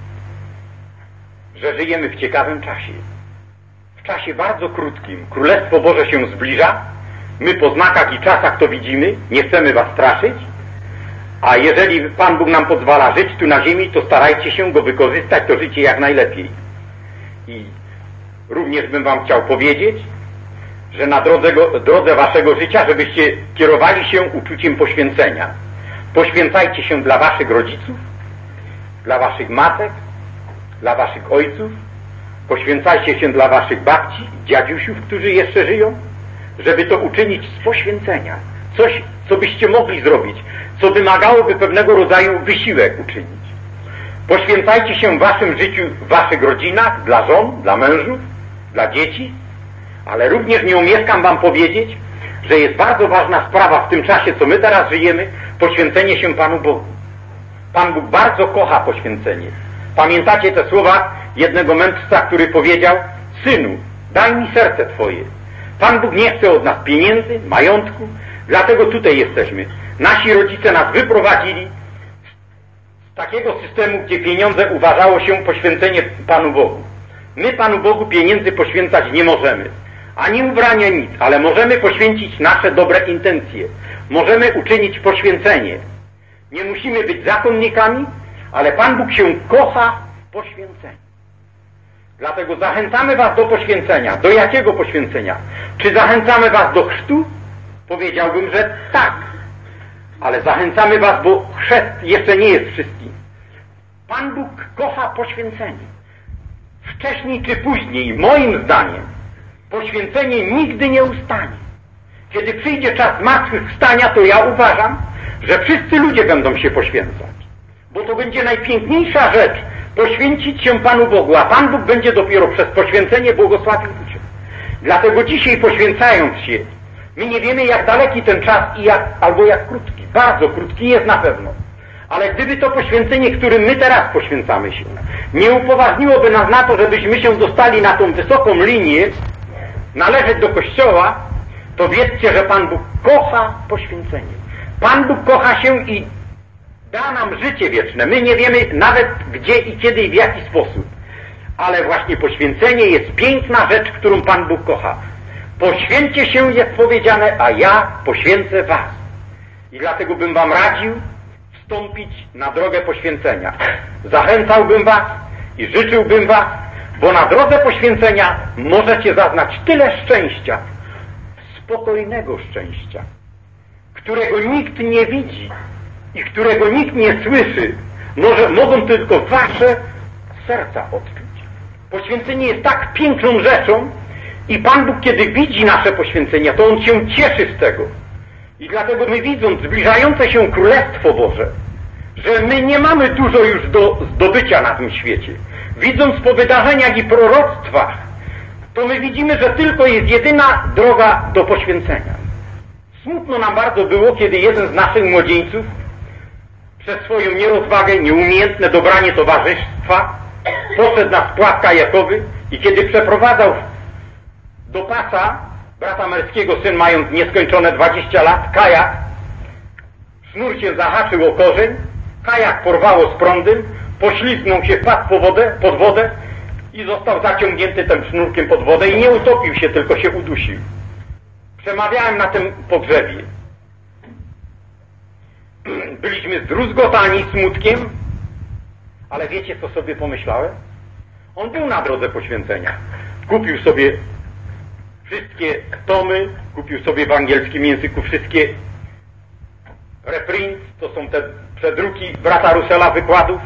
S1: że żyjemy w ciekawym czasie. W czasie bardzo krótkim. Królestwo Boże się zbliża. My po znakach i czasach to widzimy. Nie chcemy was straszyć. A jeżeli Pan Bóg nam pozwala żyć tu na ziemi, to starajcie się go wykorzystać, to życie jak najlepiej. I również bym wam chciał powiedzieć, że na drodze waszego życia, żebyście kierowali się uczuciem poświęcenia. Poświęcajcie się dla waszych rodziców, dla waszych matek, dla waszych ojców. Poświęcajcie się dla waszych babci, dziadziusiów, którzy jeszcze żyją, żeby to uczynić z poświęcenia. Coś, co byście mogli zrobić, co wymagałoby pewnego rodzaju wysiłek uczynić. Poświęcajcie się w waszym życiu, w waszych rodzinach, dla żon, dla mężów, dla dzieci, ale również nie omieszkam wam powiedzieć, że jest bardzo ważna sprawa w tym czasie, co my teraz żyjemy, poświęcenie się Panu Bogu. Pan Bóg bardzo kocha poświęcenie. Pamiętacie te słowa jednego mędrca, który powiedział: synu, daj mi serce Twoje. Pan Bóg nie chce od nas pieniędzy, majątku, dlatego tutaj jesteśmy. Nasi rodzice nas wyprowadzili z takiego systemu, gdzie pieniądze uważało się poświęcenie Panu Bogu. My Panu Bogu pieniędzy poświęcać nie możemy. Ani ubrania, nic, ale możemy poświęcić nasze dobre intencje. Możemy uczynić poświęcenie. Nie musimy być zakonnikami, ale Pan Bóg się kocha w poświęceniu. Dlatego zachęcamy was do poświęcenia. Do jakiego poświęcenia? Czy zachęcamy was do chrztu? Powiedziałbym, że tak. Ale zachęcamy was, bo chrzest jeszcze nie jest wszystkim. Pan Bóg kocha poświęcenie. Wcześniej czy później, moim zdaniem, poświęcenie nigdy nie ustanie. Kiedy przyjdzie czas zmartwychwstania, to ja uważam, że wszyscy ludzie będą się poświęcać. Bo to będzie najpiękniejsza rzecz, poświęcić się Panu Bogu, a Pan Bóg będzie dopiero przez poświęcenie błogosławił ludziom. Dlatego dzisiaj, poświęcając się, my nie wiemy, jak daleki ten czas albo jak krótki. Bardzo krótki jest na pewno. Ale gdyby to poświęcenie, którym my teraz poświęcamy się, nie upoważniłoby nas na to, żebyśmy się dostali na tą wysoką linię, należeć do Kościoła, to wiedzcie, że Pan Bóg kocha poświęcenie. Pan Bóg kocha się i da nam życie wieczne. My nie wiemy nawet gdzie i kiedy i w jaki sposób. Ale właśnie poświęcenie jest piękna rzecz, którą Pan Bóg kocha. Poświęćcie się, jest powiedziane, a ja poświęcę was. I dlatego bym wam radził wstąpić na drogę poświęcenia. Zachęcałbym was i życzyłbym was, bo na drodze poświęcenia możecie zaznać tyle szczęścia, spokojnego szczęścia, którego nikt nie widzi i którego nikt nie słyszy. Mogą tylko wasze serca odczuć. Poświęcenie jest tak piękną rzeczą i Pan Bóg, kiedy widzi nasze poświęcenia, to On się cieszy z tego. I dlatego my, widząc zbliżające się Królestwo Boże, że my nie mamy dużo już do zdobycia na tym świecie, widząc po wydarzeniach i proroctwach, to my widzimy, że tylko jest jedyna droga do poświęcenia. Smutno nam bardzo było, kiedy jeden z naszych młodzieńców przez swoją nierozwagę, nieumiejętne dobranie towarzystwa poszedł na spłat kajakowy i kiedy przeprowadzał do pasa brata Merskiego, syn mając nieskończone 20 lat, kajak, sznur się zahaczył o korzeń, kajak porwało z prądem, poślizgnął się, wpadł pod wodę i został zaciągnięty tym sznurkiem pod wodę i nie utopił się, tylko się udusił. Przemawiałem na tym pogrzebie. Byliśmy zdruzgotani smutkiem, ale wiecie, co sobie pomyślałem? On był na drodze poświęcenia. Kupił sobie wszystkie tomy, kupił sobie w angielskim języku wszystkie reprints, to są te przedruki brata Russella wykładów,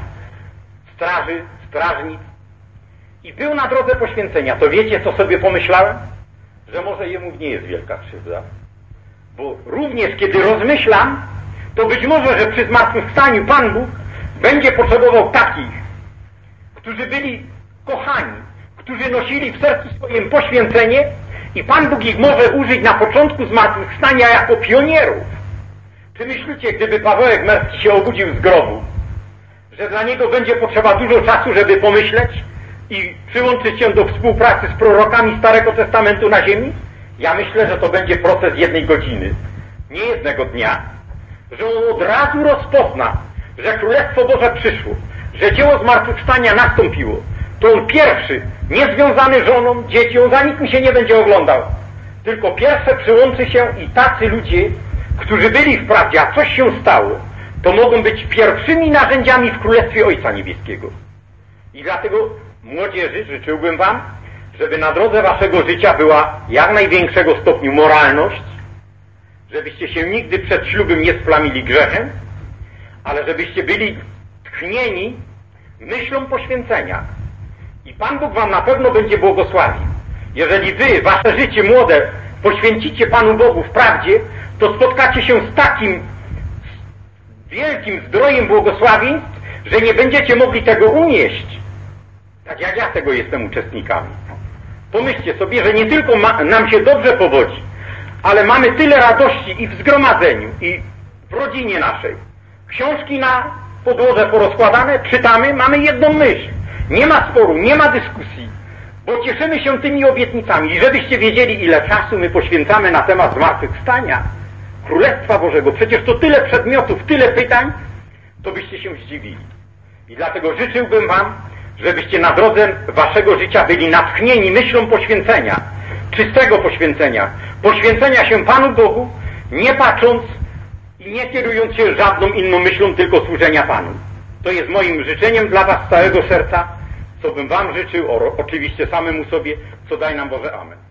S1: strażnic. I był na drodze poświęcenia. To wiecie, co sobie pomyślałem? Że może jemu nie jest wielka krzywda. Bo również kiedy rozmyślam, to być może, że przy zmartwychwstaniu Pan Bóg będzie potrzebował takich, którzy byli kochani, którzy nosili w sercu swoim poświęcenie i Pan Bóg ich może użyć na początku zmartwychwstania jako pionierów. Czy myślicie, gdyby Pawełek Merski się obudził z grobu, że dla niego będzie potrzeba dużo czasu, żeby pomyśleć i przyłączyć się do współpracy z prorokami Starego Testamentu na ziemi? Ja myślę, że to będzie proces 1 godziny, nie jednego dnia. Że on od razu rozpozna, że Królestwo Boże przyszło, że dzieło zmartwychwstania nastąpiło. To on pierwszy, niezwiązany żoną, dzieci, on za nikim się nie będzie oglądał. Tylko pierwsze przyłączy się i tacy ludzie, którzy byli wprawdzie, a coś się stało, to mogą być pierwszymi narzędziami w Królestwie Ojca Niebieskiego. I dlatego, młodzieży, życzyłbym wam, żeby na drodze waszego życia była jak największego stopniu moralność, żebyście się nigdy przed ślubem nie splamili grzechem, ale żebyście byli tchnieni myślą poświęcenia. I Pan Bóg wam na pewno będzie błogosławił. Jeżeli wy, wasze życie młode, poświęcicie Panu Bogu w prawdzie, to spotkacie się z takim wielkim zdrojem błogosławieństw, że nie będziecie mogli tego unieść. Tak jak ja tego jestem uczestnikami. Pomyślcie sobie, że nie tylko nam się dobrze powodzi, ale mamy tyle radości i w zgromadzeniu, i w rodzinie naszej. Książki na podłodze porozkładane, czytamy, mamy jedną myśl. Nie ma sporu, nie ma dyskusji, bo cieszymy się tymi obietnicami. I żebyście wiedzieli, ile czasu my poświęcamy na temat zmartwychwstania, Królestwa Bożego, przecież to tyle przedmiotów, tyle pytań, to byście się zdziwili. I dlatego życzyłbym wam, żebyście na drodze waszego życia byli natchnieni myślą poświęcenia, czystego poświęcenia się Panu Bogu, nie patrząc i nie kierując się żadną inną myślą, tylko służenia Panu. To jest moim życzeniem dla was z całego serca, co bym wam życzył, oczywiście samemu sobie, co daj nam Boże. Amen.